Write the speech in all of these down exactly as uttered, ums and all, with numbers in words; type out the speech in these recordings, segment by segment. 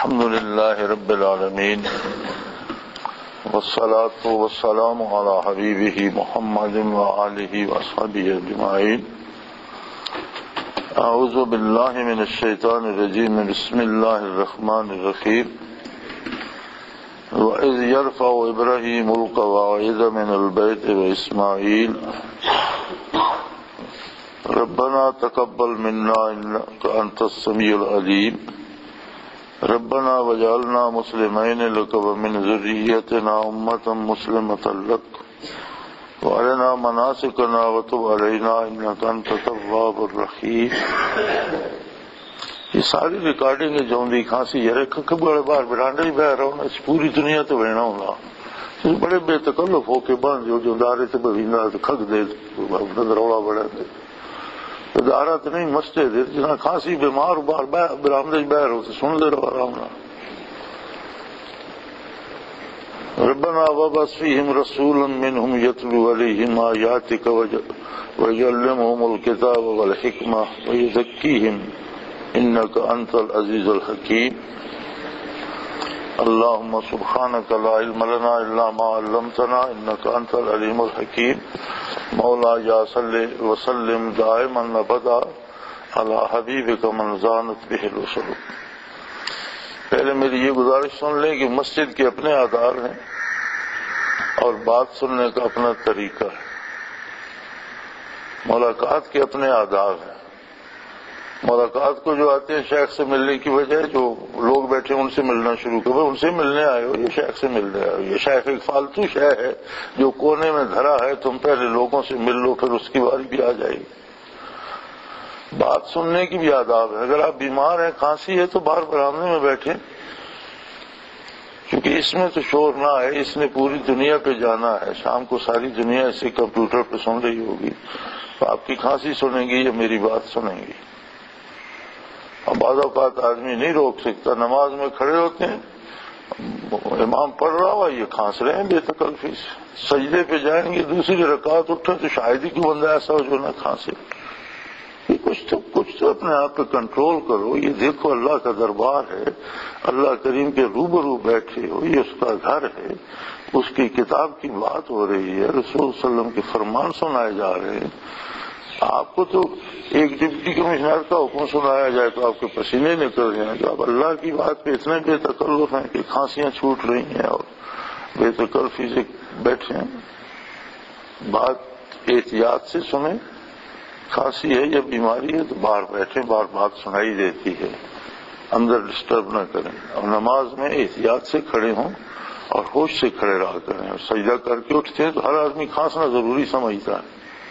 الحمد لله رب العالمين والصلاة والسلام على حبيبه محمد وآله وصحبه أجمعين. أعوذ بالله من الشيطان الرجيم. بسم الله الرحمن الرحيم. وإذ يرفع إبراهيم القواعد من البيت وإسماعيل ربنا تقبل منا إنك أنت السميع العليم ربنا وجعلنا مسلمين لك ومن ذريتنا أمة مسلمة لك وأرنا مناسكنا وتب علينا إنك أنت التواب الرحيم. یہ ساری ریکارڈنگ جو دی کھانسی یہ رکھ کے بڑے بار برانڈے ہی بہ رہا ہوں اس پوری دنیا تو بہنا ہونا بڑے بے تکلف ہو کے بن جو جو دارے سے بھیندا کھگ دے رولا بڑا دے دارا تو نہیں مسجد ہے جنا کھانسی بیمار بار برامدے بہ رہو تو سن دے رہو آرام نہ. ربنا وابعث فيهم رسولا منهم يتلو عليهم آياتك ويعلمهم الكتاب والحكمة ويزكيهم إنك أنت العزيز الحكيم. اللهم سبحانك لا علم لنا إلا ما علمتنا إنك أنت العليم الحكيم. مولاي صل وسلم دائما أبدا على حبيبك من زانت به الرسل. پہلے میری یہ گزارش سن لیں کہ مسجد کے اپنے آداب ہیں اور بات سننے کا اپنا طریقہ ہے. ملاقات کے اپنے آداب ہیں. ملاقات کو جو آتے ہیں شیخ سے ملنے کی وجہ جو لوگ بیٹھے ان سے ملنا شروع کرو ان سے ملنے آئے ہو یہ شیخ سے ملنے آئے ہو. یہ شیخ ایک فالتو شے ہے جو کونے میں دھرا ہے. تم پہلے لوگوں سے مل لو پھر اس کی باری بھی آ جائے گی. بات سننے کی بھی آداب ہے. اگر آپ بیمار ہیں کھانسی ہے تو باہر برآمدے میں بیٹھیں کیونکہ اس میں تو شور نہ ہے. اس نے پوری دنیا پہ جانا ہے. شام کو ساری دنیا اسے کمپیوٹر پہ سن رہی ہوگی تو آپ کی کھانسی سنیں گی یا میری بات سنیں گی. اب بعض اوقات آدمی نہیں روک سکتا. نماز میں کھڑے ہوتے ہیں امام پڑھ رہا ہوا یہ کھانس رہے ہیں بے تکلفی سے. سجدے پہ جائیں گے دوسری رکعت اٹھے تو شاید ہی کوئی بندہ ایسا ہو جو نہ کھانسے. یہ کچھ تو کچھ تو اپنے آپ پہ کنٹرول کرو. یہ دیکھو اللہ کا دربار ہے. اللہ کریم کے روبرو بیٹھے ہو. یہ اس کا گھر ہے. اس کی کتاب کی بات ہو رہی ہے. رسول صلی اللہ علیہ وسلم کے فرمان سنائے جا رہے ہیں. آپ کو تو ایک ڈپٹی کمشنر کا حکم سنایا جائے تو آپ کے پسینے نکل جائیں تو آپ اللہ کی بات پہ اتنے بے تکلف ہیں کہ کھانسیاں چھوٹ رہی ہیں اور بے تکلفی سے بیٹھے ہیں. بات احتیاط سے سنیں. کھانسی ہے یا بیماری ہے تو باہر بیٹھیں. باہر بات سنائی دیتی ہے. اندر ڈسٹرب نہ کریں. اور نماز میں احتیاط سے کھڑے ہوں اور ہوش سے کھڑے رہا کریں. اور سجدہ کر کے اٹھتے ہیں تو ہر آدمی کھانسنا ضروری سمجھتا ہے.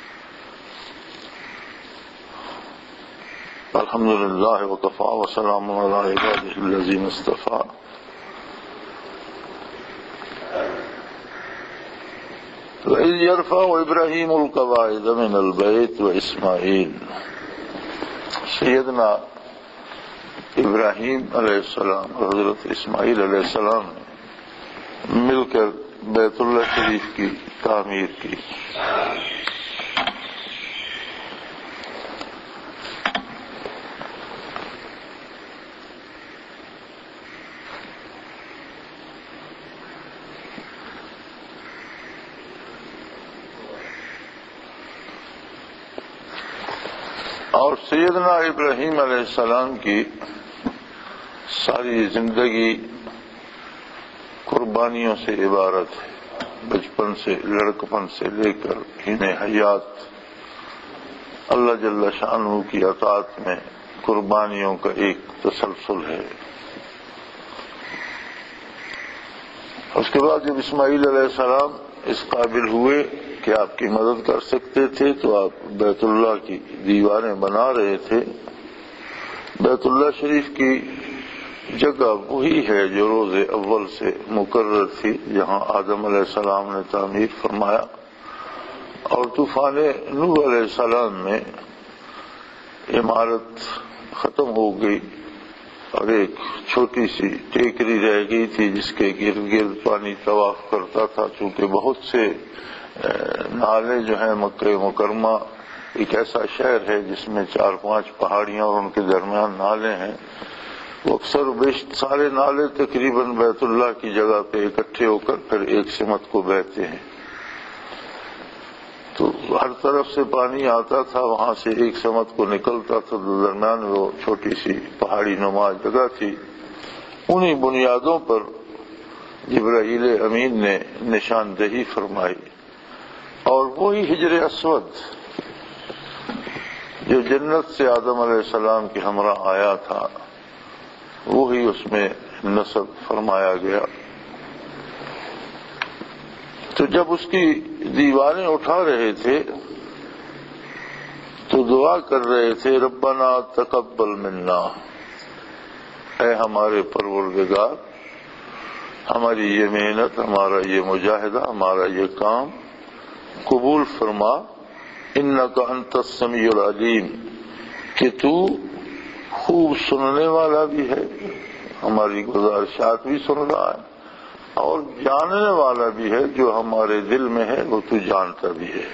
الحمدللہ وکفا وسلام علی عبادہ الذین اصطفیٰ. وَإِذْ يَرْفَعُ إِبْرَاهِيمُ الْقَوَاعِدَ مِنَ الْبَيْتِ وَإِسْمَاعِيلُ. سیدنا ابراہیم علیہ السلام اور حضرت اسماعیل علیہ السلام نے مل کر بیت اللہ شریف کی تعمیر کی. اور سیدنا ابراہیم علیہ السلام کی ساری زندگی قربانیوں سے عبارت ہے. بچپن سے لڑکپن سے لے کر حین حیات اللہ جل شانہ کی اطاعت میں قربانیوں کا ایک تسلسل ہے. اس کے بعد جب اسماعیل علیہ السلام اس قابل ہوئے کہ آپ کی مدد کر سکتے تھے تو آپ بیت اللہ کی دیواریں بنا رہے تھے. بیت اللہ شریف کی جگہ وہی ہے جو روز اول سے مقرر تھی جہاں آدم علیہ السلام نے تعمیر فرمایا. اور طوفان نوح علیہ السلام میں عمارت ختم ہو گئی اور ایک چھوٹی سی ٹیکری رہ گئی تھی جس کے گرد گرد پانی طواف کرتا تھا. چونکہ بہت سے نالے جو ہیں مکہ مکرمہ ایک ایسا شہر ہے جس میں چار پانچ پہاڑیاں اور ان کے درمیان نالے ہیں وہ اکثر بیشتر سارے نالے تقریباً بیت اللہ کی جگہ پہ اکٹھے ہو کر پھر ایک سمت کو بہتے ہیں، تو ہر طرف سے پانی آتا تھا، وہاں سے ایک سمت کو نکلتا تھا، درمیان وہ چھوٹی سی پہاڑی نما جگہ تھی۔ انہی بنیادوں پر جبرائیل امین نے نشاندہی فرمائی، اور وہی حجر اسود جو جنت سے آدم علیہ السلام کے ہمراہ آیا تھا، وہی اس میں نصب فرمایا گیا۔ تو جب اس کی دیواریں اٹھا رہے تھے تو دعا کر رہے تھے، ربنا تقبل منا، اے ہمارے پروردگار، ہماری یہ محنت، ہمارا یہ مجاہدہ، ہمارا یہ کام قبول فرما، انک انت السمیع العلیم، کہ تو خوب سننے والا بھی ہے، ہماری گزارشات بھی سن رہا ہے، اور جاننے والا بھی ہے، جو ہمارے دل میں ہے وہ تو جانتا بھی ہے۔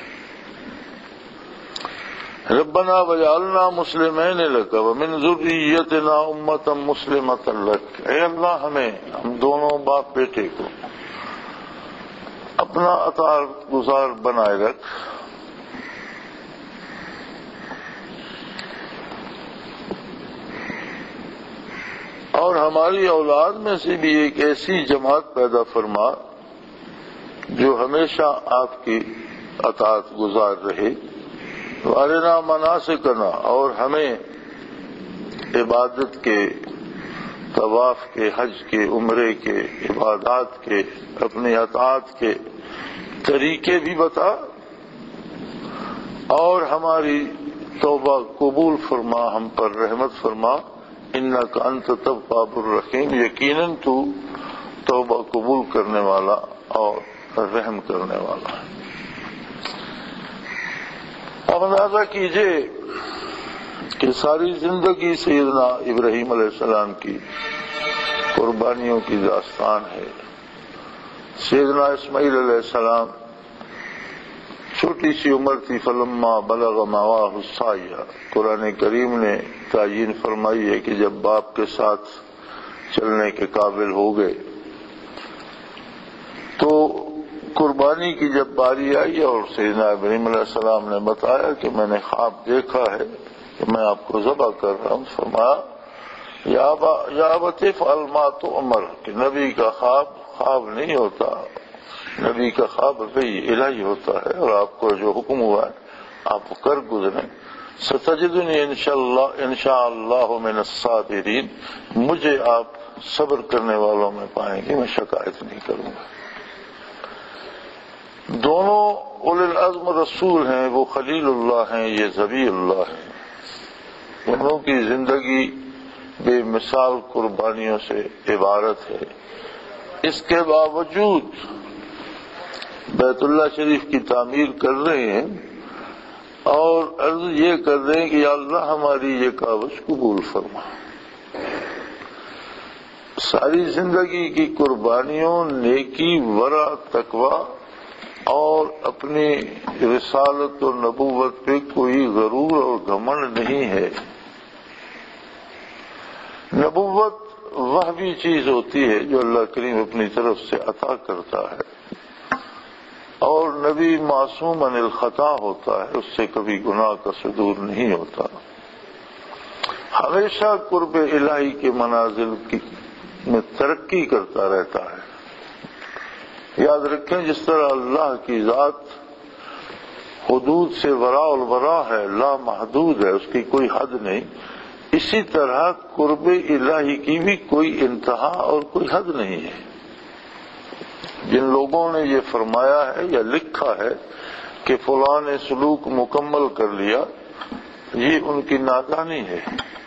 ربنا وجعلنا مسلمین لک ومن ذریتنا امۃ مسلمۃ لک، اے اللہ ہمیں، ہم دونوں باپ بیٹے کو اپنا اطاعت گزار بنائے رکھ، اور ہماری اولاد میں سے بھی ایک ایسی جماعت پیدا فرما جو ہمیشہ آپ کی اطاعت گزار رہے، وارنا مناسکنا، اور ہمیں عبادت کے، طواف کے، حج کے، عمرے کے، عبادات کے، اپنی اطاعت کے طریقے بھی بتا، اور ہماری توبہ قبول فرما، ہم پر رحمت فرما، انک انت التواب الرحیم، یقیناً تو توبہ قبول کرنے والا اور رحم کرنے والا ہے۔ اب اندازہ کیجئے کہ ساری زندگی سیدنا ابراہیم علیہ السلام کی قربانیوں کی داستان ہے۔ سیدنا اسماعیل علیہ السلام چھوٹی سی عمر تھی، فلما بلغ معاہ السعی، قرآن کریم نے تعیین فرمائی ہے کہ جب باپ کے ساتھ چلنے کے قابل ہو گئے تو قربانی کی جب باری آئی اور سیدنا ابراہیم علیہ السلام نے بتایا کہ میں نے خواب دیکھا ہے کہ میں آپ کو ذبح کر رہا ہوں، فرمایا یا ابت افعل ما تؤمر، کہ نبی کا خواب خواب نہیں ہوتا، نبی کا خواب وحی الہی ہوتا ہے، اور آپ کو جو حکم ہوا ہے آپ کر گزریں، ستجدنی انشاءاللہ انشاءاللہ من الصابرین، مجھے آپ صبر کرنے والوں میں پائیں گے، میں شکایت نہیں کروں گا۔ دونوں اولی العزم رسول ہیں، وہ خلیل اللہ ہیں، یہ ذبیح اللہ ہیں، دونوں کی زندگی بے مثال قربانیوں سے عبارت ہے۔ اس کے باوجود بیت اللہ شریف کی تعمیر کر رہے ہیں اور عرض یہ کر رہے ہیں کہ یا اللہ ہماری یہ کاوش قبول فرما۔ ساری زندگی کی قربانیوں، نیکی، ورع، تقوی اور اپنی رسالت و نبوت پہ کوئی غرور اور گھمنڈ نہیں ہے۔ نبوت وحی چیز ہوتی ہے جو اللہ کریم اپنی طرف سے عطا کرتا ہے، اور نبی معصوم عن الخطا ہوتا ہے، اس سے کبھی گناہ کا صدور نہیں ہوتا، ہمیشہ قرب الہی کے منازل کی میں ترقی کرتا رہتا ہے۔ یاد رکھیں جس طرح اللہ کی ذات حدود سے وراء الورا ہے، لا محدود ہے، اس کی کوئی حد نہیں، اسی طرح قرب الہی کی بھی کوئی انتہا اور کوئی حد نہیں ہے۔ جن لوگوں نے یہ فرمایا ہے یا لکھا ہے کہ فلاں نے سلوک مکمل کر لیا، یہ ان کی نادانی ہے۔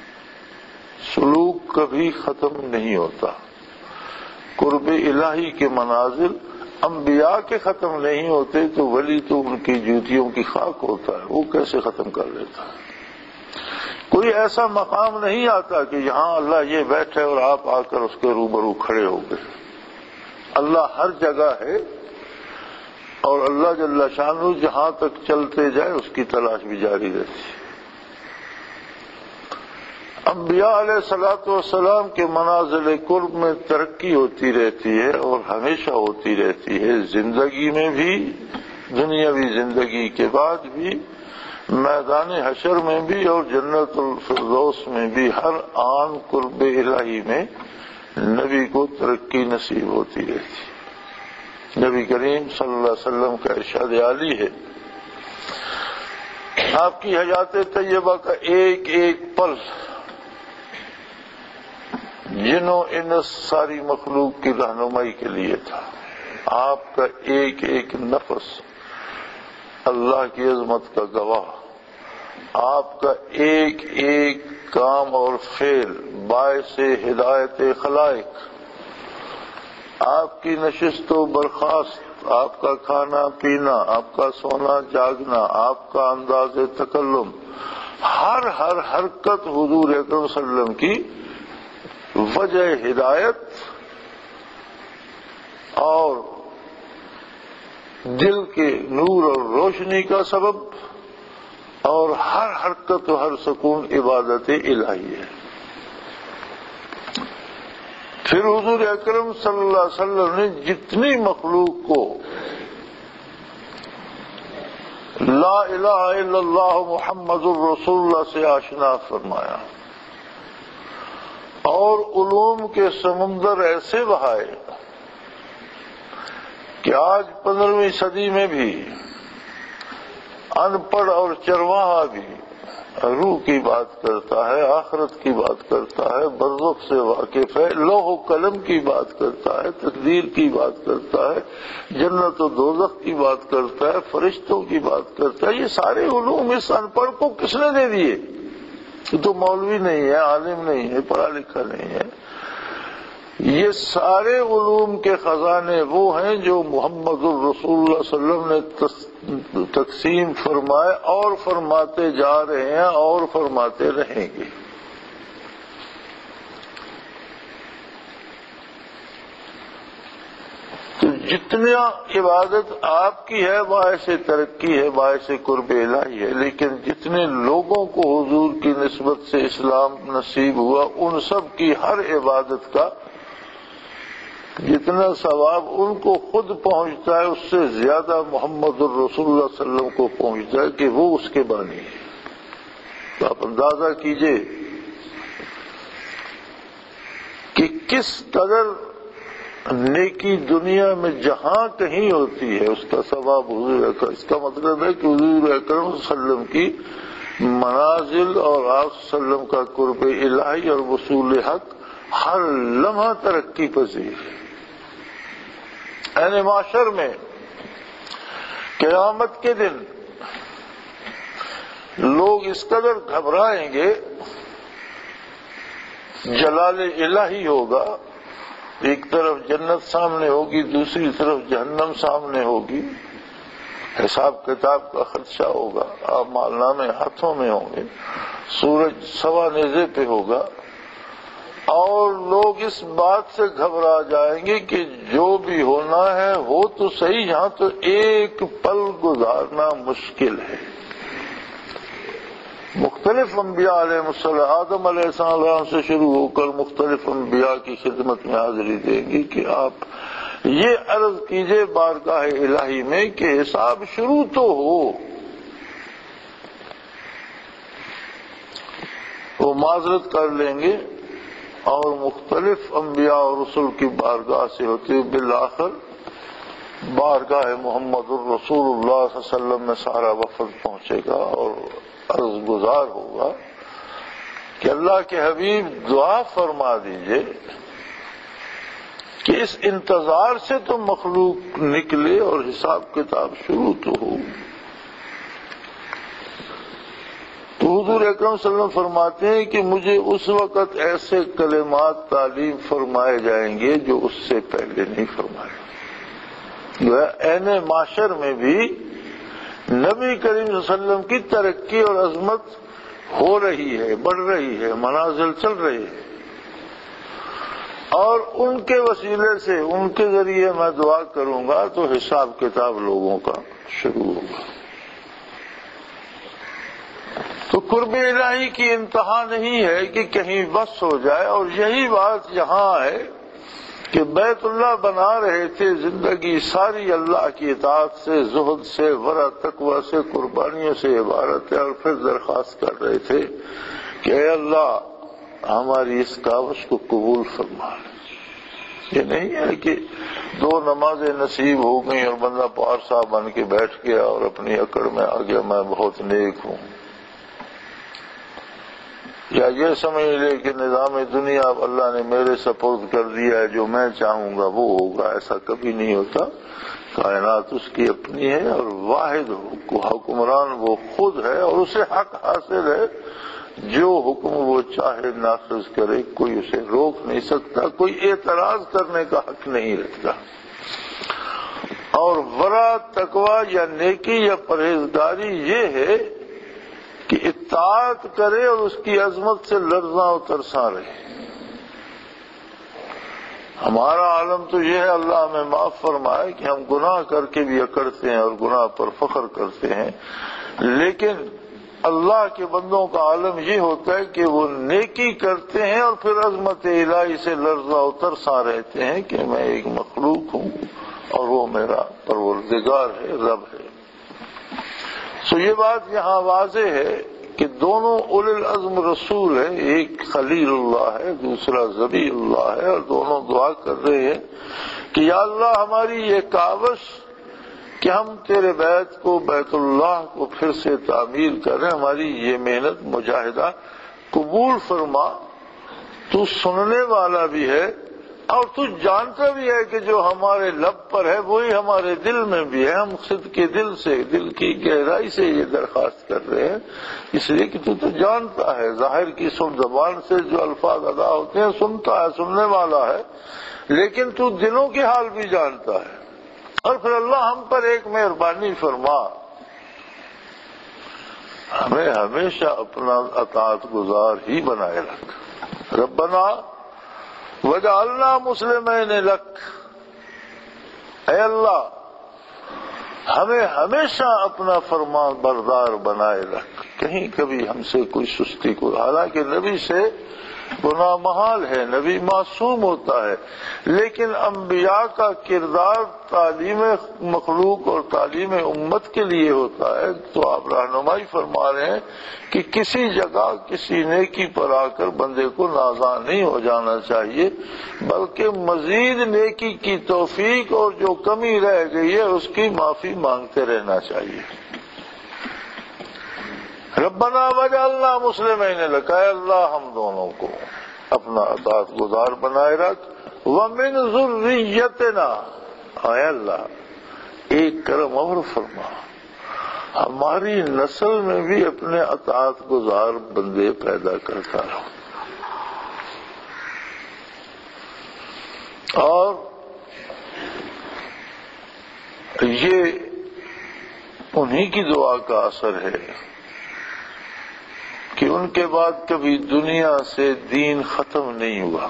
سلوک کبھی ختم نہیں ہوتا۔ قرب الہی کے منازل انبیاء کے ختم نہیں ہوتے تو ولی تو ان کی جوتیوں کی خاک ہوتا ہے، وہ کیسے ختم کر لیتا ہے؟ کوئی ایسا مقام نہیں آتا کہ یہاں اللہ یہ بیٹھے اور آپ آ کر اس کے روبرو کھڑے ہو گئے۔ اللہ ہر جگہ ہے، اور اللہ جل شانہ جہاں تک چلتے جائے اس کی تلاش بھی جاری رہتی ہے۔ انبیاء علیہ الصلوۃ والسلام کے منازل قرب میں ترقی ہوتی رہتی ہے اور ہمیشہ ہوتی رہتی ہے، زندگی میں بھی، دنیاوی زندگی کے بعد بھی، میدان حشر میں بھی اور جنت الفردوس میں بھی، ہر آن قرب الہی میں نبی کو ترقی نصیب ہوتی رہتی۔ نبی کریم صلی اللہ علیہ وسلم کا ارشاد عالی ہے، آپ کی حیات طیبہ کا ایک ایک پل جنوں انس ساری مخلوق کی رہنمائی کے لیے تھا، آپ کا ایک ایک نفس اللہ کی عظمت کا گواہ، آپ کا ایک ایک کام اور فعل باعث ہدایت خلائق، آپ کی نشست و برخاست، آپ کا کھانا پینا، آپ کا سونا جاگنا، آپ کا انداز تکلم، ہر ہر حرکت حضور اکرم صلی اللہ علیہ وسلم کی وجہ ہدایت اور دل کے نور اور روشنی کا سبب، اور ہر حرکت و ہر سکون عبادت الہی ہے۔ پھر حضور اکرم صلی اللہ علیہ وسلم نے جتنی مخلوق کو لا الہ الا اللہ محمد الرسول اللہ سے آشنا فرمایا اور علوم کے سمندر ایسے بہائے کہ آج پندرہویں صدی میں بھی ان پڑھ اور چرواہا بھی روح کی بات کرتا ہے، آخرت کی بات کرتا ہے، برزخ سے واقف ہے، لوح و قلم کی بات کرتا ہے، تقدیر کی بات کرتا ہے، جنت و دوزخ کی بات کرتا ہے، فرشتوں کی بات کرتا ہے۔ یہ سارے علوم اس ان پڑھ کو کس نے دے دیے؟ یہ تو مولوی نہیں ہے، عالم نہیں ہے، پڑھا لکھا نہیں ہے۔ یہ سارے علوم کے خزانے وہ ہیں جو محمد الرسول اللہ صلی اللہ علیہ وسلم نے تقسیم فرمائے اور فرماتے جا رہے ہیں اور فرماتے رہیں گے۔ تو جتنا عبادت آپ کی ہے باعث ترقی ہے، باعث قرب الہی ہے، لیکن جتنے لوگوں کو حضور کی نسبت سے اسلام نصیب ہوا ان سب کی ہر عبادت کا جتنا ثواب ان کو خود پہنچتا ہے اس سے زیادہ محمد الرسول اللہ صلی اللہ علیہ وسلم کو پہنچتا ہے کہ وہ اس کے بانی ہے۔ تو آپ اندازہ کیجئے کہ کس قدر نیکی دنیا میں جہاں کہیں ہوتی ہے اس کا ثواب حضور اکرم، اس کا مطلب ہے کہ حضور اکرم صلی اللہ علیہ وسلم کی منازل اور آپ صلی اللہ علیہ وسلم کا قرب الہی اور وصول حق ہر لمحہ ترقی پذیر ہے۔ یعنی معاشر میں قیامت کے دن لوگ اس قدر گھبرائیں گے، جلال الہی ہوگا، ایک طرف جنت سامنے ہوگی، دوسری طرف جہنم سامنے ہوگی، حساب کتاب کا خدشہ ہوگا، اعمال نامے ہاتھوں میں ہوں گے، سورج سوا نیزے پہ ہوگا، اور لوگ اس بات سے گھبرا جائیں گے کہ جو بھی ہونا ہے ہو تو صحیح، یہاں تو ایک پل گزارنا مشکل ہے۔ مختلف انبیاء علیہ السلام، آدم علیہ السلام سے شروع ہو کر مختلف انبیاء کی خدمت میں حاضری دیں گی کہ آپ یہ عرض کیجئے بارگاہ الہی میں کہ حساب شروع تو ہو۔ وہ معذرت کر لیں گے اور مختلف انبیاء اور رسول کی بارگاہ سے ہوتے ہوئے بالآخر بارگاہ محمد الرسول اللہ صلی اللہ علیہ وسلم میں سارا وفد پہنچے گا اور عرض گزار ہوگا کہ اللہ کے حبیب دعا فرما دیجئے کہ اس انتظار سے تو مخلوق نکلے اور حساب کتاب شروع تو ہو۔ تو حضور اکرم صلی اللہ علیہ وسلم فرماتے ہیں کہ مجھے اس وقت ایسے کلمات تعلیم فرمائے جائیں گے جو اس سے پہلے نہیں فرمائے۔ عین معاشر میں بھی نبی کریم صلی اللہ علیہ وسلم کی ترقی اور عظمت ہو رہی ہے، بڑھ رہی ہے، منازل چل رہی ہے، اور ان کے وسیلے سے ان کے ذریعے میں دعا کروں گا تو حساب کتاب لوگوں کا شروع ہوگا۔ تو قرب الہی کی انتہا نہیں ہے کہ کہیں بس ہو جائے، اور یہی بات یہاں ہے کہ بیت اللہ بنا رہے تھے، زندگی ساری اللہ کی اطاعت سے، زہد سے، ورع تقوی سے، قربانیوں سے عبارت ہے، اور پھر درخواست کر رہے تھے کہ اے اللہ ہماری اس کاوش کو قبول فرما۔ یہ نہیں ہے کہ دو نمازیں نصیب ہو گئیں اور بندہ پارسا بن کے بیٹھ گیا اور اپنی اکڑ میں آ گیا میں بہت نیک ہوں، یا یہ سمجھ لے کہ نظام دنیا اب اللہ نے میرے سپرد کر دیا ہے، جو میں چاہوں گا وہ ہوگا۔ ایسا کبھی نہیں ہوتا، کائنات اس کی اپنی ہے اور واحد حکمران وہ خود ہے، اور اسے حق حاصل ہے جو حکم وہ چاہے نافذ کرے، کوئی اسے روک نہیں سکتا، کوئی اعتراض کرنے کا حق نہیں رکھتا۔ اور ورع تقوی یا نیکی یا پرہیزگاری یہ ہے کہ اطاعت کرے اور اس کی عظمت سے لرزاں و ترساں رہے۔ ہمارا عالم تو یہ ہے، اللہ ہمیں معاف فرمائے، کہ ہم گناہ کر کے بھی اکڑتے ہیں اور گناہ پر فخر کرتے ہیں، لیکن اللہ کے بندوں کا عالم یہ ہوتا ہے کہ وہ نیکی کرتے ہیں اور پھر عظمت الہی سے لرزاں و ترساں رہتے ہیں کہ میں ایک مخلوق ہوں اور وہ میرا پروردگار ہے، رب ہے۔ سو یہ بات یہاں واضح ہے کہ دونوں اولی العزم رسول ہیں، ایک خلیل اللہ ہے، دوسرا ذبیح اللہ ہے، اور دونوں دعا کر رہے ہیں کہ یا اللہ ہماری یہ کاوش کہ ہم تیرے بیت کو، بیت اللہ کو پھر سے تعمیر کریں، ہماری یہ محنت مجاہدہ قبول فرما۔ تو سننے والا بھی ہے اور تو جانتا بھی ہے کہ جو ہمارے لب پر ہے وہی ہمارے دل میں بھی ہے۔ ہم خود کے دل سے، دل کی گہرائی سے یہ درخواست کر رہے ہیں، اس لیے کہ تو تو جانتا ہے، ظاہر کی سن زبان سے جو الفاظ ادا ہوتے ہیں سنتا ہے، سننے والا ہے، لیکن تو دلوں کے حال بھی جانتا ہے۔ اور پھر اللہ ہم پر ایک مہربانی فرما، ہمیں ہمیشہ اپنا اطاعت گزار ہی بنائے رکھ۔ ربنا وجعلنا مسلمین لک، اے اللہ ہمیں ہمیشہ اپنا فرمان بردار بنائے رکھ، کہیں کبھی ہم سے کوئی سستی کو، حالانکہ نبی سے گناہ محال ہے، نبی معصوم ہوتا ہے، لیکن انبیاء کا کردار تعلیم مخلوق اور تعلیم امت کے لیے ہوتا ہے۔ تو آپ رہنمائی فرما رہے ہیں کہ کسی جگہ کسی نیکی پر آ کر بندے کو نازاں نہیں ہو جانا چاہیے، بلکہ مزید نیکی کی توفیق اور جو کمی رہ گئی ہے اس کی معافی مانگتے رہنا چاہیے۔ ربنا وجعلنا مسلمین لک، اے اللہ ہم دونوں کو اپنا اطاعت گزار بنائے رکھ، ومن ذریتنا، اے اللہ ایک کرم اور فرما، ہماری نسل میں بھی اپنے اطاعت گزار بندے پیدا کرتا رہو۔ اور یہ انہی کی دعا کا اثر ہے کہ ان کے بعد کبھی دنیا سے دین ختم نہیں ہوا۔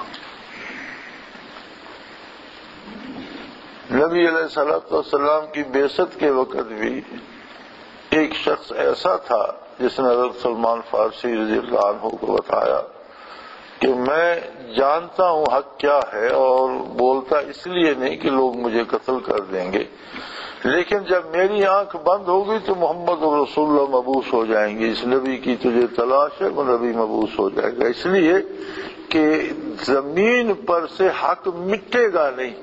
نبی علیہ الصلوۃ والسلام کی بعثت کے وقت بھی ایک شخص ایسا تھا جس نے حضرت سلمان فارسی رضی اللہ عنہ کو بتایا کہ میں جانتا ہوں حق کیا ہے، اور بولتا اس لیے نہیں کہ لوگ مجھے قتل کر دیں گے، لیکن جب میری آنکھ بند ہوگی تو محمد رسول اللہ مبعوث ہو جائیں گے، اس نبی کی تجھے تلاش ہے، وہ نبی مبعوث ہو جائے گا، اس لیے کہ زمین پر سے حق مٹے گا نہیں۔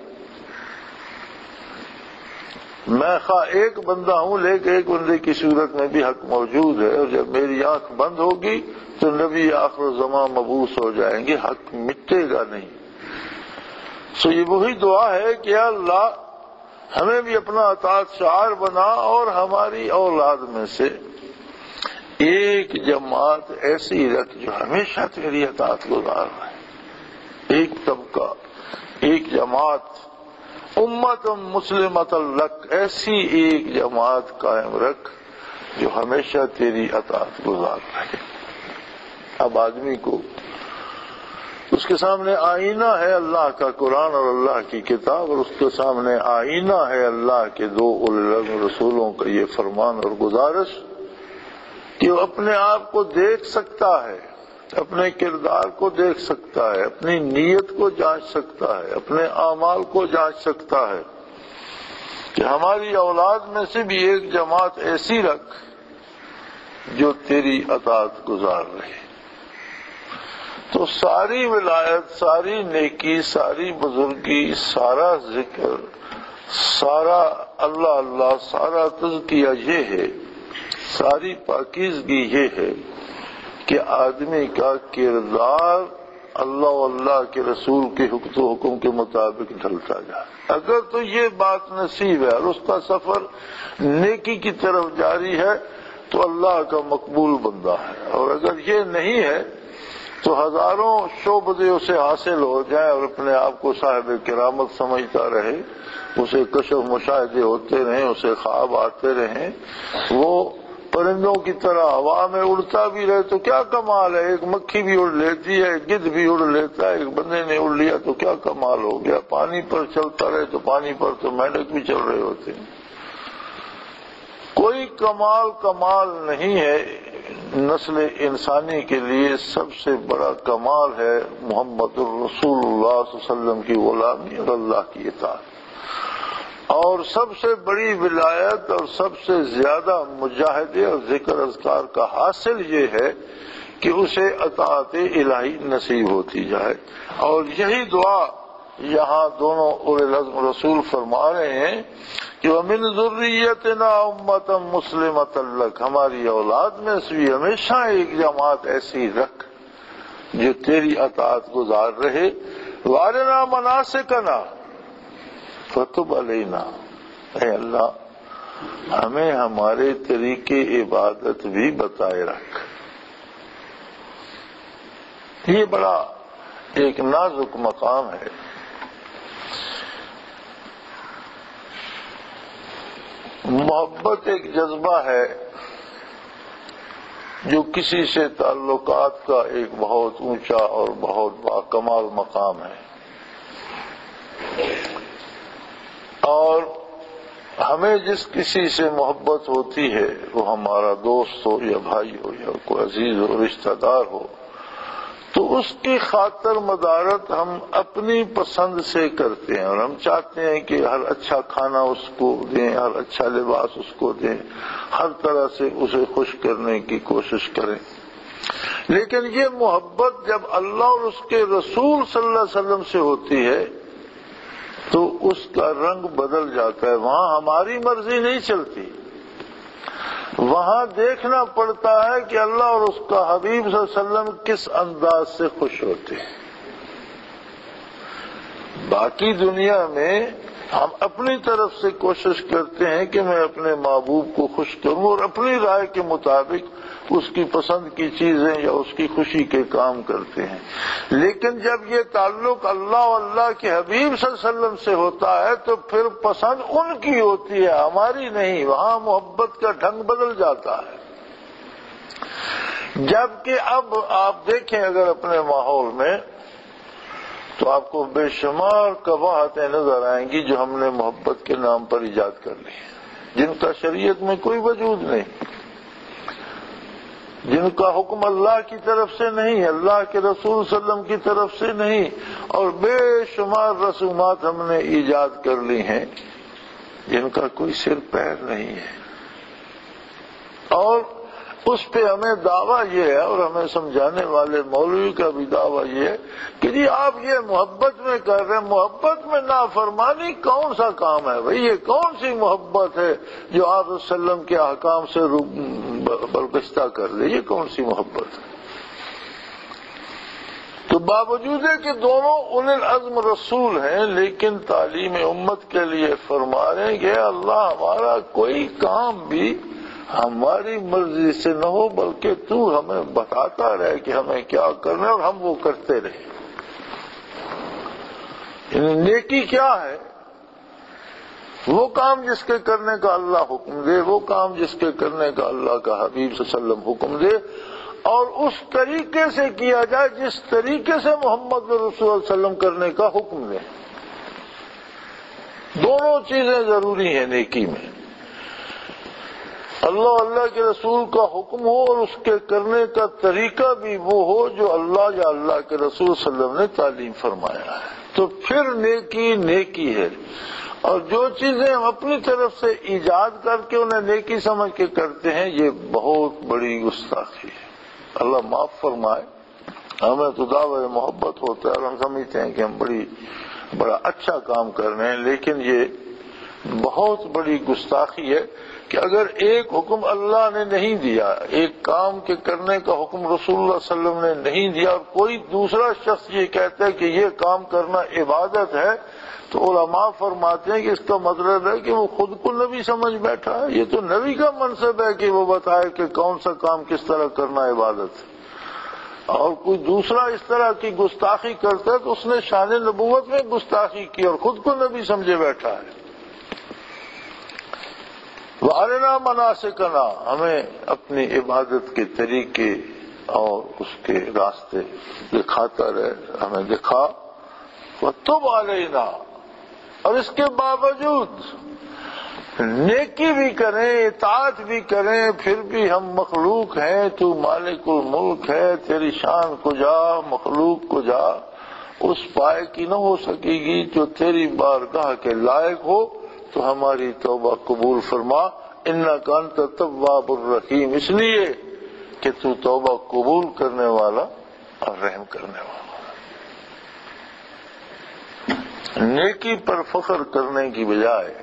میں خواہ ایک بندہ ہوں لیکن ایک بندے کی صورت میں بھی حق موجود ہے، اور جب میری آنکھ بند ہوگی تو نبی آخر زمان مبعوث ہو جائیں گے، حق مٹے گا نہیں۔ سو یہ وہی دعا ہے کہ یا اللہ ہمیں بھی اپنا اطاعت شعار بنا، اور ہماری اولاد میں سے ایک جماعت ایسی رکھ جو ہمیشہ تیری اطاعت گزار رہے، ایک طبقہ، ایک جماعت، امت مسلمۃ لک، ایسی ایک جماعت قائم رکھ جو ہمیشہ تیری اطاعت گزار رہے۔ اب آدمی کو اس کے سامنے آئینہ ہے اللہ کا قرآن اور اللہ کی کتاب، اور اس کے سامنے آئینہ ہے اللہ کے دو اولی العزم رسولوں کا یہ فرمان اور گزارش کہ وہ اپنے آپ کو دیکھ سکتا ہے، اپنے کردار کو دیکھ سکتا ہے، اپنی نیت کو جانچ سکتا ہے، اپنے اعمال کو جانچ سکتا ہے کہ ہماری اولاد میں سے بھی ایک جماعت ایسی رکھ جو تیری اطاعت گزار رہے۔ تو ساری ولایت، ساری نیکی، ساری بزرگی، سارا ذکر، سارا اللہ اللہ، سارا تزکیہ یہ ہے، ساری پاکیزگی یہ ہے کہ آدمی کا کردار اللہ و اللہ کے رسول کے حکم و حکم کے مطابق ڈھلتا جائے۔ اگر تو یہ بات نصیب ہے اور اس کا سفر نیکی کی طرف جاری ہے تو اللہ کا مقبول بندہ ہے، اور اگر یہ نہیں ہے تو ہزاروں شعبدے اسے حاصل ہو جائیں اور اپنے آپ کو صاحب کرامت سمجھتا رہے، اسے کشف مشاہدے ہوتے رہیں، اسے خواب آتے رہیں، وہ پرندوں کی طرح ہوا میں اڑتا بھی رہے تو کیا کمال ہے، ایک مکھی بھی اڑ لیتی ہے، ایک گدھ بھی اڑ لیتا ہے، ایک بندے نے اڑ لیا تو کیا کمال ہو گیا، پانی پر چلتا رہے تو پانی پر تو مینڈک بھی چل رہے ہوتے ہیں۔ کوئی کمال کمال نہیں ہے، نسل انسانی کے لیے سب سے بڑا کمال ہے محمد الرسول اللہ صلی اللہ علیہ وسلم کی غلامی اور اللہ کی اطاعت، اور سب سے بڑی ولایت اور سب سے زیادہ مجاہدے اور ذکر اذکار کا حاصل یہ ہے کہ اسے اطاعت الہی نصیب ہوتی جائے۔ اور یہی دعا یہاں دونوں اولو العزم رسول فرما رہے ہیں کہ وَمِن ذُرِّيَّتِنَا أُمَّةً مُسْلِمَةً لَكَ، ہماری اولاد میں سے بھی ہمیشہ ایک جماعت ایسی رکھ جو تیری اطاعت گزار رہے، وَأَرِنَا مَنَاسِكَنَا فَتُبْ عَلَيْنَا، اے اللہ ہمیں ہمارے طریقے عبادت بھی بتائے رکھ۔ یہ بڑا ایک نازک مقام ہے۔ محبت ایک جذبہ ہے جو کسی سے تعلقات کا ایک بہت اونچا اور بہت باکمال مقام ہے، اور ہمیں جس کسی سے محبت ہوتی ہے، وہ ہمارا دوست ہو یا بھائی ہو یا کوئی عزیز ہو، رشتہ دار ہو، تو اس کی خاطر مدارت ہم اپنی پسند سے کرتے ہیں، اور ہم چاہتے ہیں کہ ہر اچھا کھانا اس کو دیں، ہر اچھا لباس اس کو دیں، ہر طرح سے اسے خوش کرنے کی کوشش کریں۔ لیکن یہ محبت جب اللہ اور اس کے رسول صلی اللہ علیہ وسلم سے ہوتی ہے تو اس کا رنگ بدل جاتا ہے۔ وہاں ہماری مرضی نہیں چلتی، وہاں دیکھنا پڑتا ہے کہ اللہ اور اس کا حبیب صلی اللہ علیہ وسلم کس انداز سے خوش ہوتے ہیں۔ باقی دنیا میں ہم اپنی طرف سے کوشش کرتے ہیں کہ میں اپنے محبوب کو خوش کروں اور اپنی رائے کے مطابق اس کی پسند کی چیزیں یا اس کی خوشی کے کام کرتے ہیں۔ لیکن جب یہ تعلق اللہ و اللہ کے حبیب صلی اللہ علیہ وسلم سے ہوتا ہے تو پھر پسند ان کی ہوتی ہے، ہماری نہیں۔ وہاں محبت کا ڈھنگ بدل جاتا ہے۔ جبکہ اب آپ دیکھیں اگر اپنے ماحول میں تو آپ کو بے شمار قباحتیں نظر آئیں گی جو ہم نے محبت کے نام پر ایجاد کر لی ہیں، جن کا شریعت میں کوئی وجود نہیں، جن کا حکم اللہ کی طرف سے نہیں، اللہ کے رسول صلی اللہ علیہ وسلم کی طرف سے نہیں، اور بے شمار رسومات ہم نے ایجاد کر لی ہیں جن کا کوئی سر پیر نہیں ہے۔ اور اس پہ ہمیں دعویٰ یہ ہے، اور ہمیں سمجھانے والے مولوی کا بھی دعویٰ یہ ہے کہ جی آپ یہ محبت میں کر رہے ہیں، محبت میں نافرمانی کون سا کام ہے بھئی؟ یہ کون سی محبت ہے جو آپ صلی اللہ علیہ وسلم کے احکام سے برگشتہ کر دے؟ یہ کون سی محبت ہے؟ تو باوجود ہے کہ دونوں اولو العزم رسول ہیں، لیکن تعلیم امت کے لیے فرما رہے ہیں کہ اللہ ہمارا کوئی کام بھی ہماری مرضی سے نہ ہو، بلکہ تو ہمیں بتاتا رہے کہ ہمیں کیا کرنا ہے اور ہم وہ کرتے رہے۔ یعنی نیکی کیا ہے؟ وہ کام جس کے کرنے کا اللہ حکم دے، وہ کام جس کے کرنے کا اللہ کا حبیب صلی اللہ علیہ وسلم حکم دے، اور اس طریقے سے کیا جائے جس طریقے سے محمد رسول صلی اللہ علیہ وسلم کرنے کا حکم دے۔ دونوں چیزیں ضروری ہیں نیکی میں۔ اللہ اللہ کے رسول کا حکم ہو اور اس کے کرنے کا طریقہ بھی وہ ہو جو اللہ یا اللہ کے رسول صلی اللہ علیہ وسلم نے تعلیم فرمایا ہے، تو پھر نیکی نیکی ہے۔ اور جو چیزیں ہم اپنی طرف سے ایجاد کر کے انہیں نیکی سمجھ کے کرتے ہیں، یہ بہت بڑی گستاخی ہے۔ اللہ معاف فرمائے، ہمیں تو دعوی محبت ہوتا ہے اور ہم سمجھتے ہیں کہ ہم بڑی بڑا اچھا کام کر رہے ہیں، لیکن یہ بہت بڑی گستاخی ہے کہ اگر ایک حکم اللہ نے نہیں دیا، ایک کام کے کرنے کا حکم رسول اللہ صلی اللہ علیہ وسلم نے نہیں دیا، اور کوئی دوسرا شخص یہ کہتا ہے کہ یہ کام کرنا عبادت ہے، تو علماء فرماتے ہیں کہ اس کا مطلب ہے کہ وہ خود کو نبی سمجھ بیٹھا ہے۔ یہ تو نبی کا منصب ہے کہ وہ بتائے کہ کون سا کام کس طرح کرنا عبادت ہے، اور کوئی دوسرا اس طرح کی گستاخی کرتا ہے تو اس نے شان نبوت میں گستاخی کی اور خود کو نبی سمجھے بیٹھا ہے۔ وَأَرِنَا مَنَاسِكَنَا، ہمیں اپنی عبادت کے طریقے اور اس کے راستے دکھاتا رہے، ہمیں دکھا۔ وَتُبْ عَلَيْنَا، اور اس کے باوجود نیکی بھی کریں، اطاعت بھی کریں، پھر بھی ہم مخلوق ہیں، تو مالک الملک ہے، تیری شان کو جا، مخلوق کو جا اس پائے کی نہ ہو سکے گی جو تیری بارگاہ کے لائق ہو، تو ہماری توبہ قبول فرما۔ انک انت التواب الرحیم، اس لیے کہ تو توبہ قبول کرنے والا اور رحم کرنے والا۔ نیکی پر فخر کرنے کی بجائے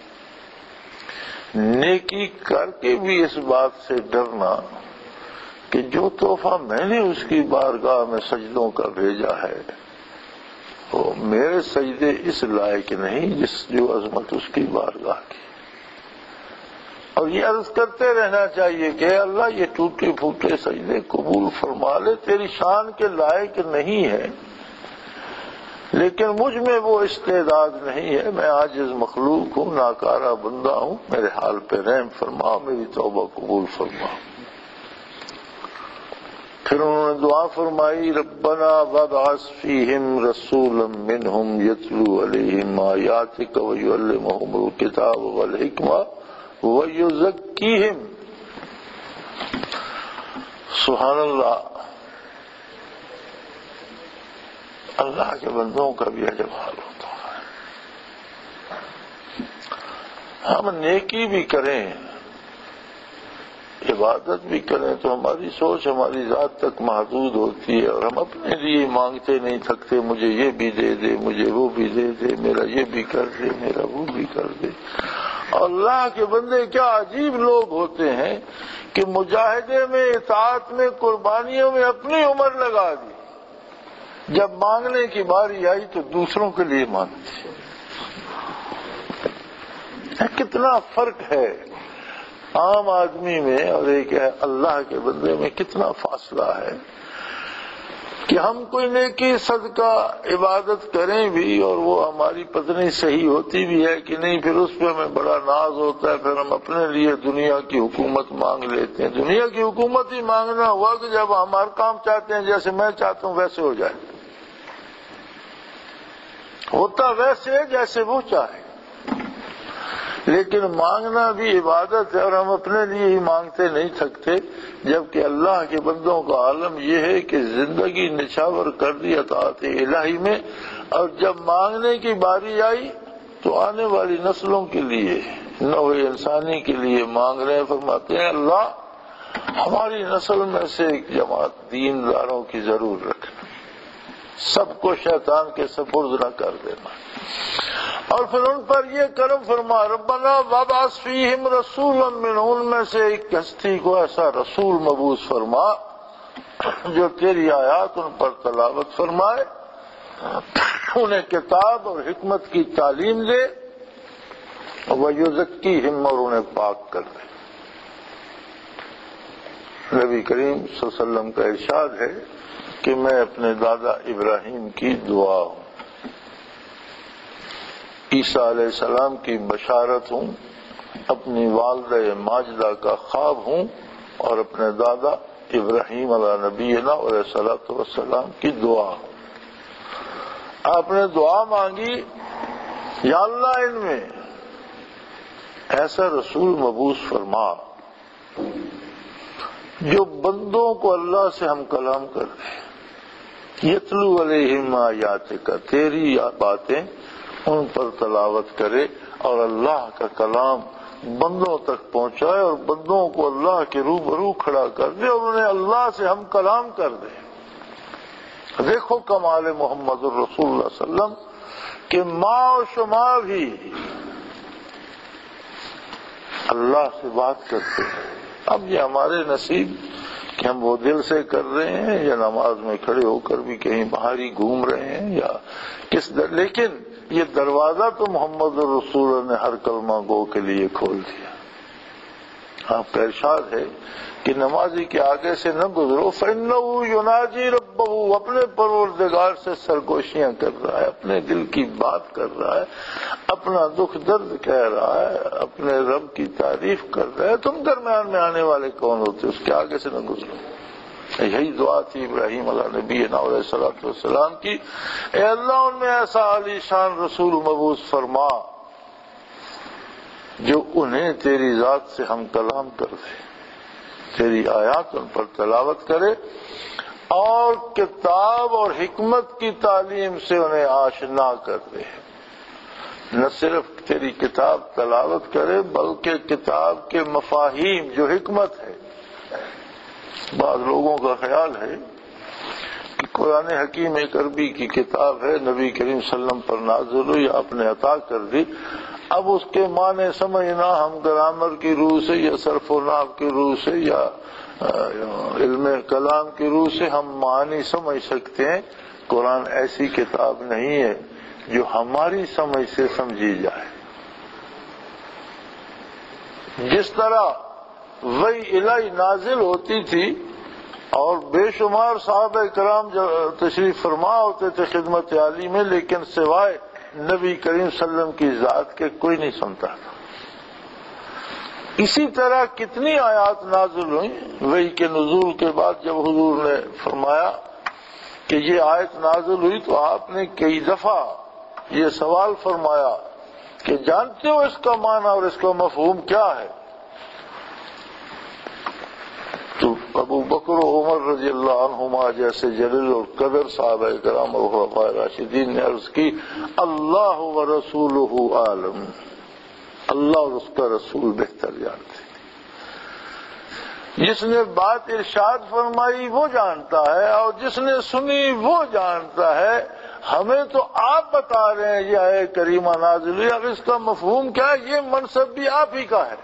نیکی کر کے بھی اس بات سے ڈرنا کہ جو تحفہ میں نے اس کی بارگاہ میں سجدوں کا بھیجا ہے وہ میرے سجدے اس لائق نہیں جس جو عظمت اس کی بارگاہ کی۔ اور یہ عرض کرتے رہنا چاہیے کہ اللہ یہ ٹوٹے پھوٹے سجدے قبول فرما لے، تیری شان کے لائق نہیں ہے، لیکن مجھ میں وہ استعداد نہیں ہے، میں عاجز مخلوق ہوں، ناکارہ بندہ ہوں، میرے حال پہ رحم فرما، میری توبہ قبول فرما۔ پھر انہوں نے دعا فرمائی، ربنا وابعث فیہم رسولا منہم یتلو علیہم آیاتک ویعلمہم الکتاب والحکمہ ویزکیہم۔ سبحان اللہ، اللہ کے بندوں کا بھی عجب حال ہوتا ہے۔ ہم نیکی بھی کریں، عبادت بھی کریں، تو ہماری سوچ ہماری ذات تک محدود ہوتی ہے، اور ہم اپنے لیے مانگتے نہیں تھکتے، مجھے یہ بھی دے دے، مجھے وہ بھی دے دے، میرا یہ بھی کر دے، میرا وہ بھی کر دے۔ اللہ کے بندے کیا عجیب لوگ ہوتے ہیں کہ مجاہدے میں، اطاعت میں، قربانیوں میں اپنی عمر لگا دی، جب مانگنے کی باری آئی تو دوسروں کے لیے مانگتے۔ کتنا فرق ہے عام آدمی میں اور ایک ہے اللہ کے بندے میں، کتنا فاصلہ ہے کہ ہم کوئی نیکی صدقہ عبادت کریں بھی اور وہ ہماری پتنی صحیح ہوتی بھی ہے کہ نہیں، پھر اس پہ ہمیں بڑا ناز ہوتا ہے، پھر ہم اپنے لیے دنیا کی حکومت مانگ لیتے ہیں۔ دنیا کی حکومت ہی مانگنا ہوا کہ جب ہم ہر کام چاہتے ہیں جیسے میں چاہتا ہوں ویسے ہو جائے، ہوتا ویسے ہے جیسے وہ چاہے، لیکن مانگنا بھی عبادت ہے، اور ہم اپنے لیے ہی مانگتے نہیں تھکتے، جبکہ اللہ کے بندوں کا عالم یہ ہے کہ زندگی نچھاور کر دی اطاعت الہی میں، اور جب مانگنے کی باری آئی تو آنے والی نسلوں کے لیے، نوع انسانی کے لیے مانگ رہے ہیں۔ فرماتے ہیں اللہ ہماری نسل میں سے ایک جماعت دینداروں کی ضرور رکھنا، سب کو شیطان کے سپرد نہ کر دینا، اور پھر ان پر یہ کرم فرما، ربنا وابعث فیہم رسولا منہم، ان میں سے ایک ہستی کو ایسا رسول مبعوث فرما جو تیری آیات ان پر تلاوت فرمائے، انہیں کتاب اور حکمت کی تعلیم دے، ویزکیہم، اور انہیں پاک کر دے۔ نبی کریم صلی اللہ علیہ وسلم کا ارشاد ہے کہ میں اپنے دادا ابراہیم کی دعا ہوں، عیسیٰ علیہ السلام کی بشارت ہوں، اپنی والدہ ماجدہ کا خواب ہوں، اور اپنے دادا ابراہیم علیہ نبینا علیہ الصلوۃ والسلام کی دعا ہوں۔ آپ نے دعا مانگی، یا اللہ ان میں ایسا رسول مبعوث فرما جو بندوں کو اللہ سے ہم کلام کر دے، یتلو علیہم آیاتک، تیری باتیں ان پر تلاوت کرے اور اللہ کا کلام بندوں تک پہنچائے اور بندوں کو اللہ کے روبرو کھڑا کر دے اور انہیں اللہ سے ہم کلام کر دے۔ دیکھو کمال محمد الرسول اللہ صلی اللہ علیہ وسلم کہ ماں و شما بھی اللہ سے بات کرتے ہیں۔ اب یہ ہمارے نصیب کہ ہم وہ دل سے کر رہے ہیں یا نماز میں کھڑے ہو کر بھی کہیں باہر ہی گھوم رہے ہیں یا کس در... لیکن یہ دروازہ تو محمد الرسول نے ہر کلمہ گو کے لیے کھول دیا۔ آپ کا ارشاد ہے کہ نمازی کے آگے سے نہ گزرو، فَإِنَّهُ يُنَاجِي رَبَّهُ، اپنے پروردگار سے سرگوشیاں کر رہا ہے، اپنے دل کی بات کر رہا ہے، اپنا دکھ درد کہہ رہا ہے، اپنے رب کی تعریف کر رہا ہے۔ تم درمیان میں آنے والے کون ہوتے؟ اس کے آگے سے نہ گزرو۔ یہی دعا تھی ابراہیم علیہ نبی علیہ الصلوۃ والسلام کی، اے اللہ ان میں ایسا عالی شان رسول مبعوث فرما جو انہیں تیری ذات سے ہم کلام کر دے، تیری آیات ان پر تلاوت کرے اور کتاب اور حکمت کی تعلیم سے انہیں آشنا کر دے۔ نہ صرف تیری کتاب تلاوت کرے بلکہ کتاب کے مفاہیم جو حکمت ہے۔ بعض لوگوں کا خیال ہے کہ قرآن حکیم ایک عربی کی کتاب ہے، نبی کریم صلی اللہ علیہ وسلم پر نازل ہوئی، آپ نے عطا کر دی، اب اس کے معنی سمجھنا ہم گرامر کی روح سے یا صرف و نحو کی روح سے یا علم کلام کی روح سے ہم معنی سمجھ سکتے ہیں۔ قرآن ایسی کتاب نہیں ہے جو ہماری سمجھ سے سمجھی جائے۔ جس طرح وحی الہی نازل ہوتی تھی اور بے شمار صحابہ کرام تشریف فرما ہوتے تھے خدمت عالی میں، لیکن سوائے نبی کریم صلی اللہ علیہ وسلم کی ذات کے کوئی نہیں سنتا تھا۔ اسی طرح کتنی آیات نازل ہوئیں وحی کے نزول کے بعد، جب حضور نے فرمایا کہ یہ آیت نازل ہوئی تو آپ نے کئی دفعہ یہ سوال فرمایا کہ جانتے ہو اس کا معنی اور اس کا مفہوم کیا ہے؟ تو ابو بکر و عمر رضی اللہ عنہما جیسے جلیل القدر صحابہ کرام اور خلفائے راشدین نے عرض کی، اللہ و رسولہ عالم، اللہ اور اس کا رسول بہتر جانتے۔ جس نے بات ارشاد فرمائی وہ جانتا ہے اور جس نے سنی وہ جانتا ہے۔ ہمیں تو آپ بتا رہے ہیں یہ آیہ کریمہ نازل ہوئی، اب اس کا مفہوم کیا ہے؟ یہ منصب بھی آپ ہی کا ہے۔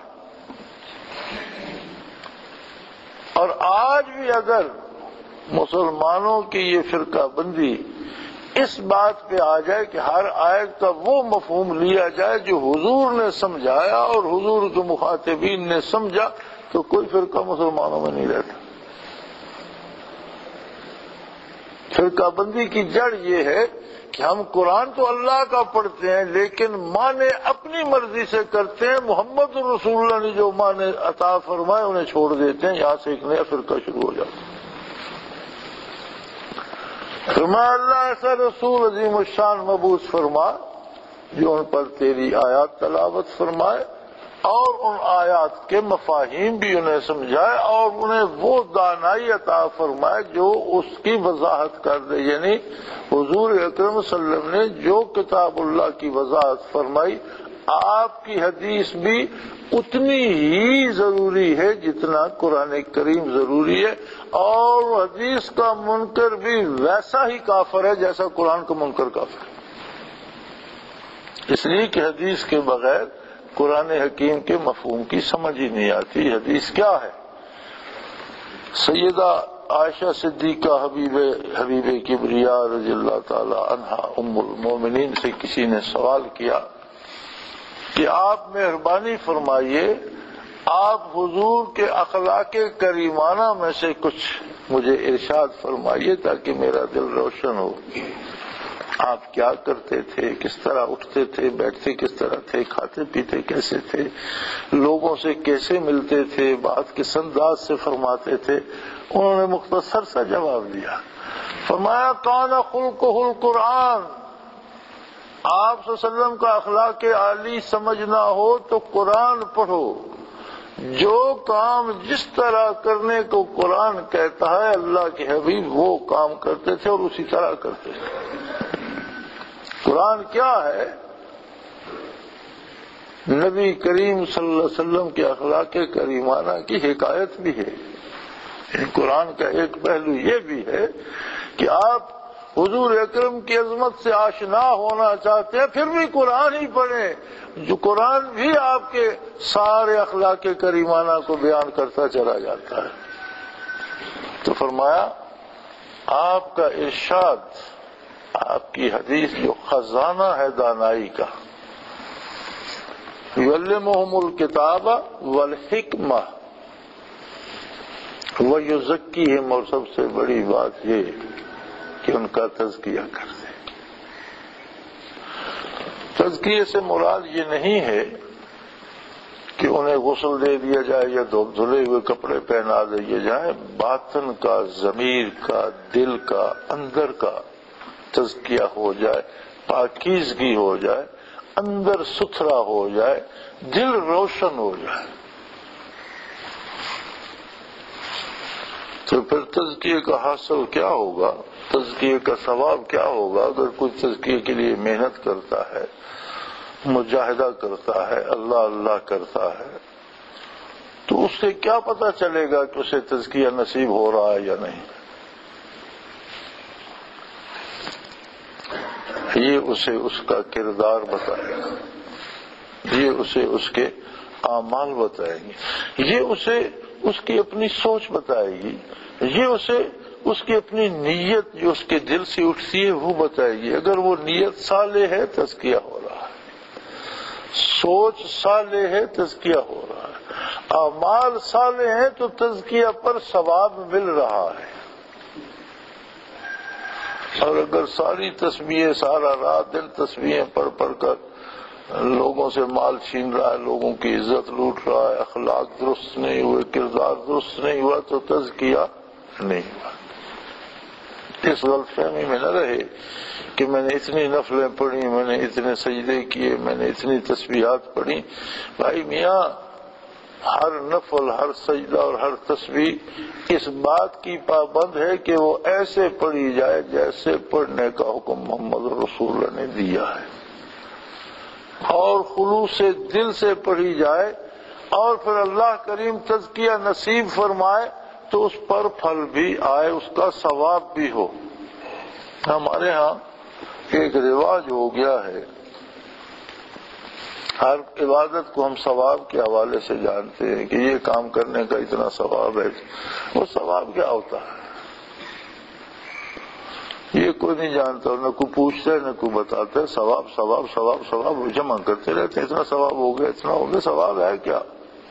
اور آج بھی اگر مسلمانوں کی یہ فرقہ بندی اس بات پہ آ جائے کہ ہر آیت کا وہ مفہوم لیا جائے جو حضور نے سمجھایا اور حضور کے مخاطبین نے سمجھا، تو کوئی فرقہ مسلمانوں میں نہیں رہتا۔ فرقہ بندی کی جڑ یہ ہے کہ ہم قرآن تو اللہ کا پڑھتے ہیں لیکن معنی اپنی مرضی سے کرتے ہیں، محمد رسول اللہ نے جو معنی عطا فرمائے انہیں چھوڑ دیتے ہیں، یہاں سے ایک نیا فرقہ شروع ہو جاتا ہے۔ فرمایا اللہ ایسا رسول عظیم الشان مبعوث فرما جو ان پر تیری آیات تلاوت فرمائے اور ان آیات کے مفاہیم بھی انہیں سمجھائے اور انہیں وہ دانائی عطا فرمائے جو اس کی وضاحت کر دے۔ یعنی حضور اکرم صلی اللہ علیہ وسلم نے جو کتاب اللہ کی وضاحت فرمائی، آپ کی حدیث بھی اتنی ہی ضروری ہے جتنا قرآن کریم ضروری ہے، اور حدیث کا منکر بھی ویسا ہی کافر ہے جیسا قرآن کا منکر کافر ہے۔ اس لیے کہ حدیث کے بغیر قرآن حکیم کے مفہوم کی سمجھ ہی نہیں آتی۔ حدیث کیا ہے؟ سیدہ عائشہ صدیقہ حبیب حبیب کبریا رضی اللہ تعالی عنہا ام المومنین سے کسی نے سوال کیا کہ آپ مہربانی فرمائیے، آپ حضور کے اخلاق کریمانہ میں سے کچھ مجھے ارشاد فرمائیے تاکہ میرا دل روشن ہو۔ آپ کیا کرتے تھے، کس طرح اٹھتے تھے، بیٹھتے کس طرح تھے، کھاتے پیتے کیسے تھے، لوگوں سے کیسے ملتے تھے، بات کس انداز سے فرماتے تھے؟ انہوں نے مختصر سا جواب دیا، فرمایا کان خلقہ القرآن، آپ صلی اللہ علیہ وسلم کا اخلاق عالی سمجھنا ہو تو قرآن پڑھو، جو کام جس طرح کرنے کو قرآن کہتا ہے اللہ کے حبیب وہ کام کرتے تھے اور اسی طرح کرتے تھے۔ قرآن کیا ہے؟ نبی کریم صلی اللہ علیہ وسلم کے اخلاق کریمانہ کی حکایت بھی ہے۔ قرآن کا ایک پہلو یہ بھی ہے کہ آپ حضور اکرم کی عظمت سے آشنا ہونا چاہتے ہیں پھر بھی قرآن ہی پڑھیں، جو قرآن بھی آپ کے سارے اخلاق کریمانہ کو بیان کرتا چلا جاتا ہے۔ تو فرمایا آپ کا ارشاد، آپ کی حدیث جو خزانہ ہے دانائی کا، یعلمہم الکتاب والحکمہ ویزکیہم، اور سب سے بڑی بات یہ کہ ان کا تزکیہ کر دے۔ تزکیے سے مراد یہ نہیں ہے کہ انہیں غسل دے دیا جائے یا دھلے ہوئے کپڑے پہنا دیے جائیں، باطن کا، ضمیر کا، دل کا، اندر کا تزکیہ ہو جائے، پاکیزگی ہو جائے، اندر ستھرا ہو جائے، دل روشن ہو جائے۔ تو پھر تزکیے کا حاصل کیا ہوگا، تزکیے کا ثواب کیا ہوگا؟ اگر کوئی تزکیے کے لیے محنت کرتا ہے، مجاہدہ کرتا ہے، اللہ اللہ کرتا ہے، تو اس سے کیا پتہ چلے گا کہ اسے تزکیہ نصیب ہو رہا ہے یا نہیں؟ یہ اسے اس کا کردار بتائے گا، یہ اسے اس کے اعمال بتائیں گے، یہ اسے اس کی اپنی سوچ بتائے گی، یہ اسے اس کی اپنی نیت جو اس کے دل سے اٹھتی ہے وہ بتائے گی۔ اگر وہ نیت صالح ہے تزکیہ ہو رہا ہے، سوچ صالح ہے تزکیہ ہو رہا ہے، اعمال صالح ہیں تو تزکیہ پر ثواب مل رہا ہے۔ اور اگر ساری تسبیحیں، سارا رات دن تسبیحیں پڑھ پڑھ کر لوگوں سے مال چھین رہا ہے، لوگوں کی عزت لوٹ رہا ہے، اخلاق درست نہیں ہوئے، کردار درست نہیں ہوا، تو تزکیہ نہیں ہوا۔ اس غلط فہمی میں نہ رہے کہ میں نے اتنی نفلیں پڑھی، میں نے اتنے سجدے کیے، میں نے اتنی تسبیحات پڑھی۔ بھائی میاں، ہر نفل، ہر سجدہ اور ہر تسبیح اس بات کی پابند ہے کہ وہ ایسے پڑھی جائے جیسے پڑھنے کا حکم محمد رسول اللہ نے دیا ہے، اور خلوص سے دل سے پڑھی جائے، اور پھر اللہ کریم تزکیہ نصیب فرمائے تو اس پر پھل بھی آئے، اس کا ثواب بھی ہو۔ ہمارے ہاں ایک رواج ہو گیا ہے، ہر عبادت کو ہم ثواب کے حوالے سے جانتے ہیں کہ یہ کام کرنے کا اتنا ثواب ہے۔ وہ ثواب کیا ہوتا ہے یہ کوئی نہیں جانتا، نہ کوئی پوچھتا ہے نہ کوئی بتاتا ہے۔ ثواب ثواب ثواب ثواب جمع کرتے رہتے ہیں، اتنا ثواب ہو گیا، اتنا ہو گیا۔ ثواب ہے کیا؟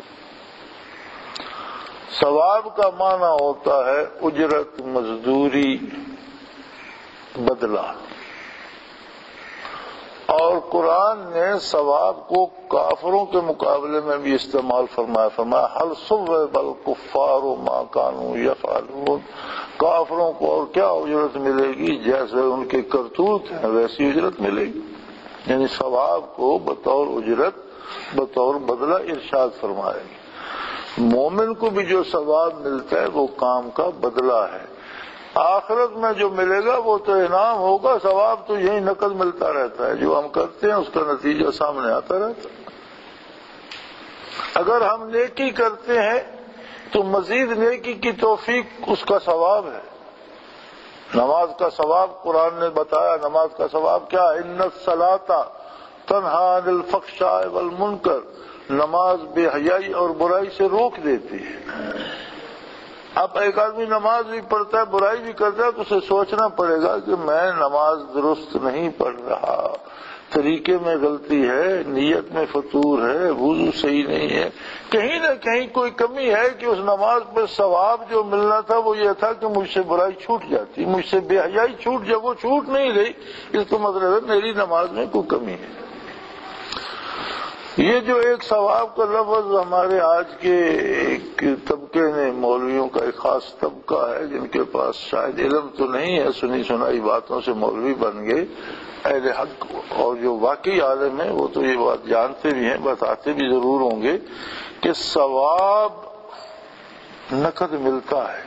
ثواب کا معنی ہوتا ہے اجرت، مزدوری، بدلہ۔ اور قرآن نے ثواب کو کافروں کے مقابلے میں بھی استعمال فرمایا، فرمایا حل ثوب الکفار ما کانوا یفعلون، کافروں کو اور کیا اجرت ملے گی، جیسے ان کے کرتوت ہیں ویسی اجرت ملے گی۔ یعنی ثواب کو بطور اجرت، بطور بدلہ ارشاد فرمائے گی۔ مومن کو بھی جو ثواب ملتا ہے وہ کام کا بدلہ ہے، آخرت میں جو ملے گا وہ تو انعام ہوگا، ثواب تو یہی نقد ملتا رہتا ہے، جو ہم کرتے ہیں اس کا نتیجہ سامنے آتا رہتا ہے۔ اگر ہم نیکی کرتے ہیں تو مزید نیکی کی توفیق اس کا ثواب ہے۔ نماز کا ثواب قرآن نے بتایا، نماز کا ثواب کیا؟ ان الصلاۃ تنہی عن الفحشاء والمنکر، نماز بے حیائی اور برائی سے روک دیتی ہے۔ اب ایک آدمی نماز بھی پڑھتا ہے، برائی بھی کرتا ہے، تو اسے سوچنا پڑے گا کہ میں نماز درست نہیں پڑھ رہا، طریقے میں غلطی ہے، نیت میں فطور ہے، وضو صحیح نہیں ہے، کہیں نہ کہیں کوئی کمی ہے کہ اس نماز پہ ثواب جو ملنا تھا وہ یہ تھا کہ مجھ سے برائی چھوٹ جاتی، مجھ سے بے حیائی چھوٹ جائے، وہ چھوٹ نہیں رہی، اس کا مطلب ہے میری نماز میں کوئی کمی ہے۔ یہ جو ایک ثواب کا لفظ ہمارے آج کے ایک طبقے نے، مولویوں کا ایک خاص طبقہ ہے جن کے پاس شاید علم تو نہیں ہے، سنی سنائی باتوں سے مولوی بن گئے، اہل حق اور جو واقعی عالم ہیں وہ تو یہ بات جانتے بھی ہیں، بتاتے بھی ضرور ہوں گے کہ ثواب نقد ملتا ہے،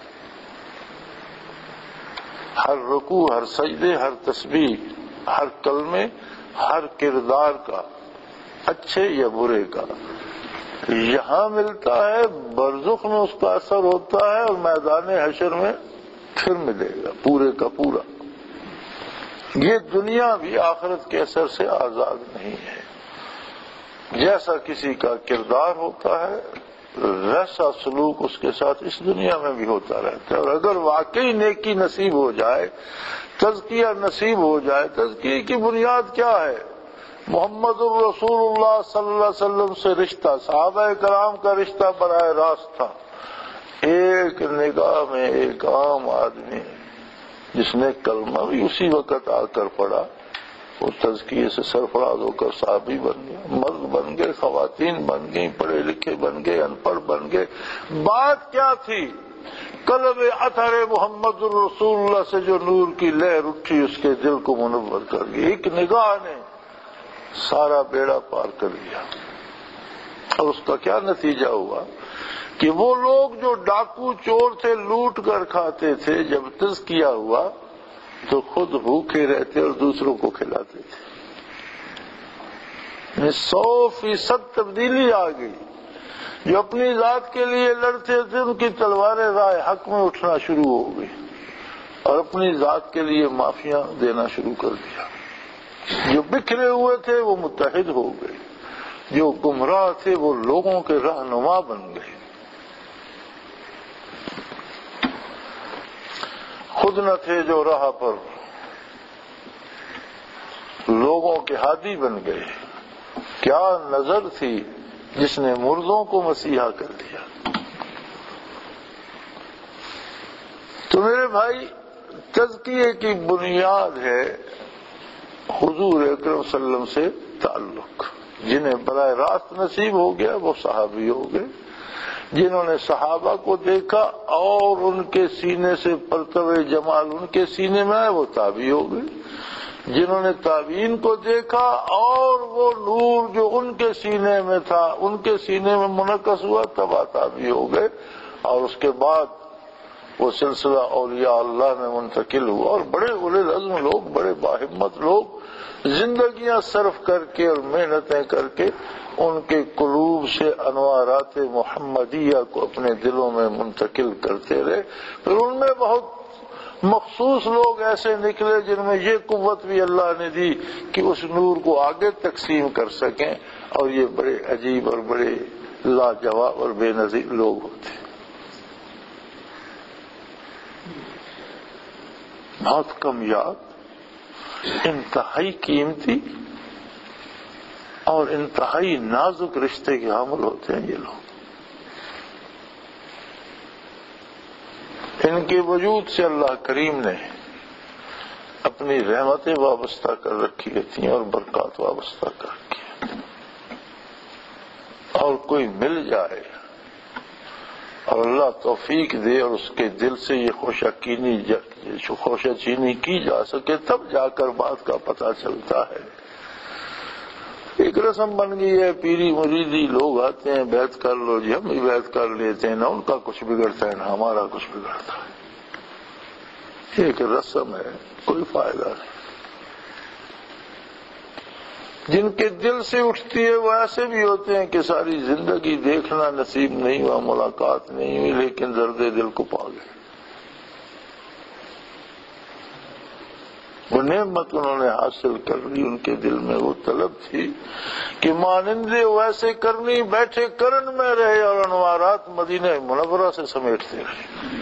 ہر رکوع، ہر سجدے، ہر تسبیح، ہر کلمے، ہر کردار کا، اچھے یا برے کا، یہاں ملتا ہے، برزخ میں اس کا اثر ہوتا ہے، اور میدان حشر میں پھر ملے گا پورے کا پورا۔ یہ دنیا بھی آخرت کے اثر سے آزاد نہیں ہے، جیسا کسی کا کردار ہوتا ہے ویسا سلوک اس کے ساتھ اس دنیا میں بھی ہوتا رہتا ہے، اور اگر واقعی نیکی نصیب ہو جائے، تزکیہ نصیب ہو جائے، تزکیے کی بنیاد کیا ہے؟ محمد الرسول اللہ صلی اللہ علیہ وسلم سے رشتہ، صحابہ کرام کا رشتہ براہ راست تھا۔ ایک نگاہ میں ایک عام آدمی جس نے کلمہ بھی اسی وقت آ کر پڑھا، وہ تزکیے سے سرفراز ہو کر صحابی بن گیا، مرد بن گئے، خواتین بن گئی، پڑھے لکھے بن گئے، ان پڑھ بن گئے۔ بات کیا تھی؟ قلب اطہر محمد الرسول اللہ سے جو نور کی لہر اٹھی اس کے دل کو منور کر گئی، ایک نگاہ نے سارا بیڑا پار کر دیا۔ اور اس کا کیا نتیجہ ہوا کہ وہ لوگ جو ڈاکو چور تھے، لوٹ کر کھاتے تھے، جب تزکیہ ہوا تو خود بھوکے رہتے اور دوسروں کو کھلاتے تھے۔ سو فیصد تبدیلی آ گئی۔ جو اپنی ذات کے لیے لڑتے تھے ان کی تلواریں راہ حق میں اٹھنا شروع ہو گئی، اور اپنی ذات کے لیے معافیاں دینا شروع کر دیا۔ جو بکھرے ہوئے تھے وہ متحد ہو گئے، جو گمراہ تھے وہ لوگوں کے رہنما بن گئے، خود نہ تھے جو راہ پر، لوگوں کے ہادی بن گئے۔ کیا نظر تھی جس نے مردوں کو مسیحا کر دیا۔ تو میرے بھائی، تزکیے کی بنیاد ہے حضور اکرم صلی اللہ علیہ وسلم سے تعلق۔ جنہیں براہ راست نصیب ہو گیا وہ صحابی ہو گئے، جنہوں نے صحابہ کو دیکھا اور ان کے سینے سے پرتو جمال ان کے سینے میں آئے وہ تابعی ہو گئے، جنہوں نے تابعین کو دیکھا اور وہ نور جو ان کے سینے میں تھا ان کے سینے میں منعکس ہوا تبع تابعی ہو گئے، اور اس کے بعد وہ سلسلہ اولیاء اللہ میں منتقل ہوا، اور بڑے اولو العزم لوگ، بڑے باہمت لوگ زندگیاں صرف کر کے اور محنتیں کر کے ان کے قلوب سے انوارات محمدیہ کو اپنے دلوں میں منتقل کرتے رہے۔ پھر ان میں بہت مخصوص لوگ ایسے نکلے جن میں یہ قوت بھی اللہ نے دی کہ اس نور کو آگے تقسیم کر سکیں، اور یہ بڑے عجیب اور بڑے لاجواب اور بے نظیر لوگ ہوتے، بہت کمیاب، انتہائی قیمتی اور انتہائی نازک رشتے کے حامل ہوتے ہیں یہ لوگ۔ ان کے وجود سے اللہ کریم نے اپنی رحمتیں وابستہ کر رکھی تھیں اور برکات وابستہ کر رکھی، اور کوئی مل جائے اور اللہ توفیق دے اور اس کے دل سے یہ خوشہ کینی خوشہ چینی کی جا سکے، تب جا کر بات کا پتہ چلتا ہے۔ ایک رسم بن گئی ہے، پیری مریدی لوگ آتے ہیں، بیعت کر لو جی، ہم بھی بیعت کر لیتے ہیں، نہ ان کا کچھ بگڑتا ہے نہ ہمارا کچھ بگڑتا ہے۔ ایک رسم ہے، کوئی فائدہ نہیں۔ جن کے دل سے اٹھتی ہے وہ ایسے بھی ہوتے ہیں کہ ساری زندگی دیکھنا نصیب نہیں ہوا، ملاقات نہیں ہوئی، لیکن درد دل کو پا گئے۔ وہ نعمت انہوں نے حاصل کر لی، ان کے دل میں وہ طلب تھی کہ مانندے ویسے کرنی بیٹھے کرن میں رہے، اور انوارات مدینہ منورہ سے سمیٹتے رہے۔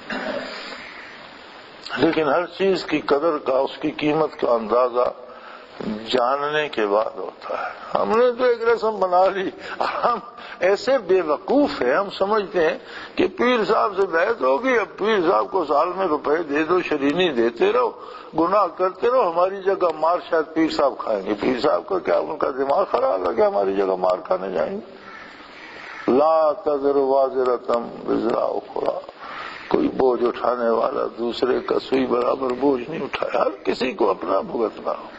لیکن ہر چیز کی قدر کا، اس کی قیمت کا اندازہ جاننے کے بعد ہوتا ہے۔ ہم نے تو ایک رسم بنا لی، ہم ایسے بے وقوف ہیں، ہم سمجھتے ہیں کہ پیر صاحب سے بیعت ہوگی، اب پیر صاحب کو سال میں روپے دے دو، شرینی دیتے رہو، گناہ کرتے رہو، ہماری جگہ مار شاید پیر صاحب کھائیں گے۔ پیر صاحب کا کیا ان کا دماغ خراب ہے کہ ہماری جگہ مار کھانے جائیں گے؟ لا تزر وازرۃ وزر اخری، کوئی بوجھ اٹھانے والا دوسرے کا سوئی برابر بوجھ نہیں اٹھایا، ہر کسی کو اپنا بھگتنا ہو۔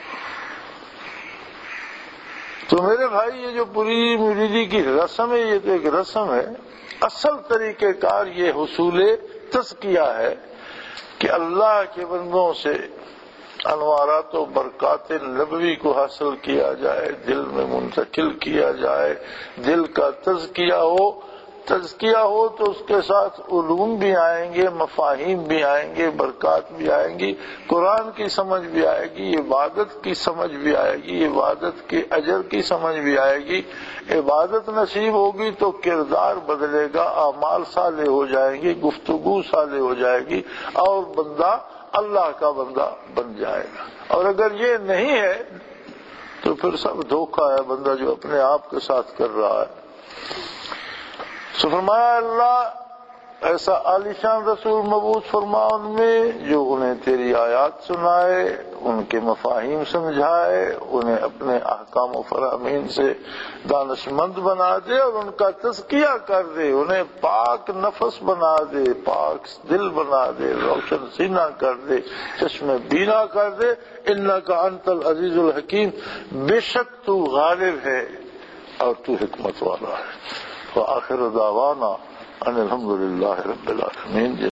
تو میرے بھائی یہ جو پوری مریدی کی رسم ہے، یہ تو ایک رسم ہے، اصل طریقہ کار یہ حصول تزکیہ ہے کہ اللہ کے بندوں سے انوارات و برکات نبوی کو حاصل کیا جائے، دل میں منتقل کیا جائے، دل کا تزکیہ ہو۔ تزکیہ ہو تو اس کے ساتھ علوم بھی آئیں گے، مفاہیم بھی آئیں گے، برکات بھی آئیں گی، قرآن کی سمجھ بھی آئے گی، عبادت کی سمجھ بھی آئے گی، عبادت کے اجر کی سمجھ بھی آئے گی۔ عبادت نصیب ہوگی تو کردار بدلے گا، اعمال صالح ہو جائیں گے، گفتگو صالح ہو جائے گی، اور بندہ اللہ کا بندہ بن جائے گا۔ اور اگر یہ نہیں ہے تو پھر سب دھوکہ ہے، بندہ جو اپنے آپ کے ساتھ کر رہا ہے۔ سو فرمایا اللہ ایسا عالیشان رسول مبعوث فرما ان میں جو انہیں تیری آیات سنائے، ان کے مفاہیم سمجھائے، انہیں اپنے احکام و فرامین سے دانشمند بنا دے اور ان کا تزکیہ کر دے، انہیں پاک نفس بنا دے، پاک دل بنا دے، روشن سینہ کر دے، چشم بینا کر دے۔ انک انت العزیز الحکیم، بے شک تو غالب ہے اور تو حکمت والا ہے۔ وآخر دعوانا ان الحمد للہ رب العالمین۔